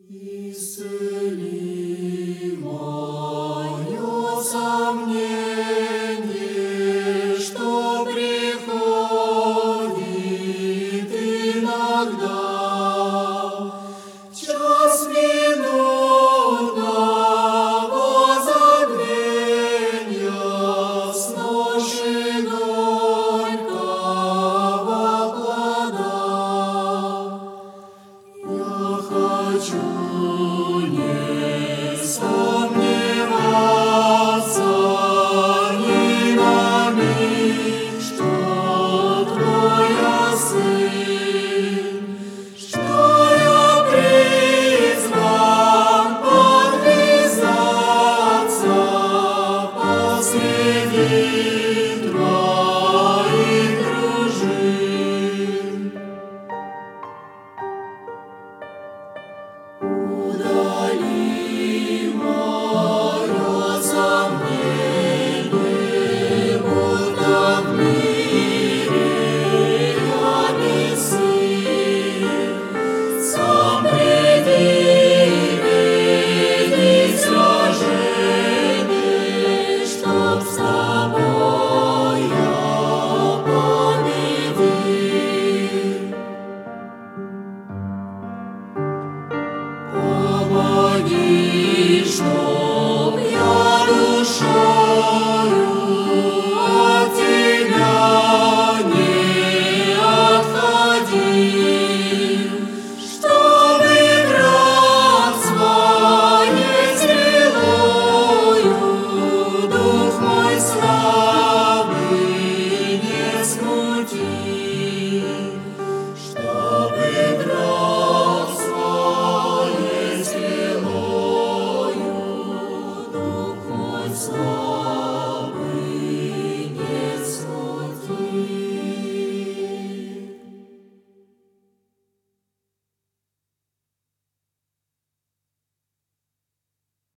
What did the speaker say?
Исцели мое сомнение, что приходит иногда в час минутного забвения, с ноши горького плода. Я хочу не сомневаться ни на миг, что Твоя Сын, что я призван подвязаться посреди Твоих дружин. Удали мое сомнение, будто в мире я не сын. Сам приди видеть сражение, чтоб с Тобой я победил. Помоги, что